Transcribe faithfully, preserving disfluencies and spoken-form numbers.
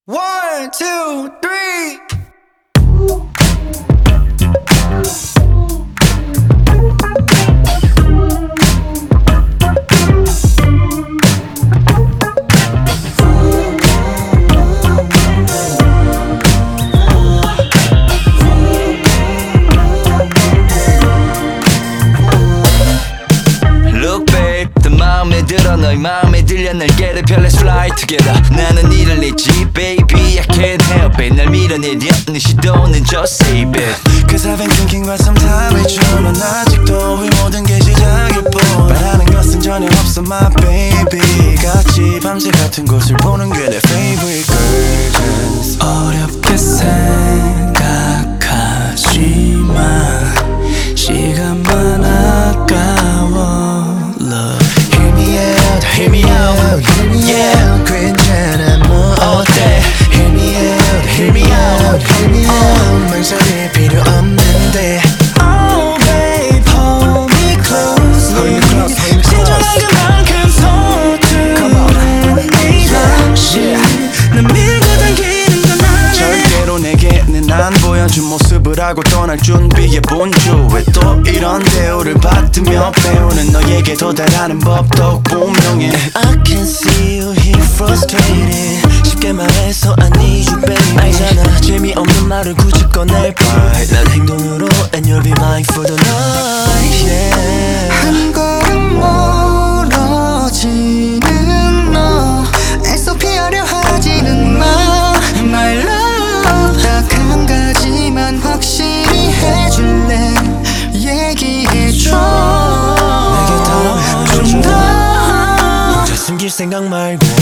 One, two, three. Look babe, 더 마음에 들어 너의 마음에 들려 날 get it, let's fly together. 나는 이를 잊지 baby, I can't help it. 날 밀어내려 네 시도는 just save it. Cause I've been thinking quite some time with you. 넌 아직도 이 모든 게 시작일 뿐. 바라는 것은 전혀 없어 my baby. 같이 밤새 같은 곳을 보는 게 내 favorite girl. 어렵게 생각하지만 시간만 아까워. Love, hear me out, hear me out, hear me out. 괜찮아 뭐 어때? Hear me out, hear me out, hear me out. 망설일 필요 없는데. Oh babe, hold me closely. 진정한 그만큼 서투른 이 잠시 난 밀고 당기는 건 아니야. 절대로 내게는 안 보여준 모습을 하고 떠날 준비해 본 주. 왜 또 이런 대우를 받으며 배우는 너에게 도달하는 법도 분명해. I can see you here frustrated. 쉽게 말해서 I need you baby. 알잖아 재미없는 말을 굳이 꺼낼 뻔. 난 행동으로 and you'll be mine for the night yeah. 한 걸음 멀어지는 너 애써 피하려 하지는 마 My love 딱 한 가지만 확실히 해줄래 얘기해줘 내게 더 좀 더 혼자 숨길 생각 말고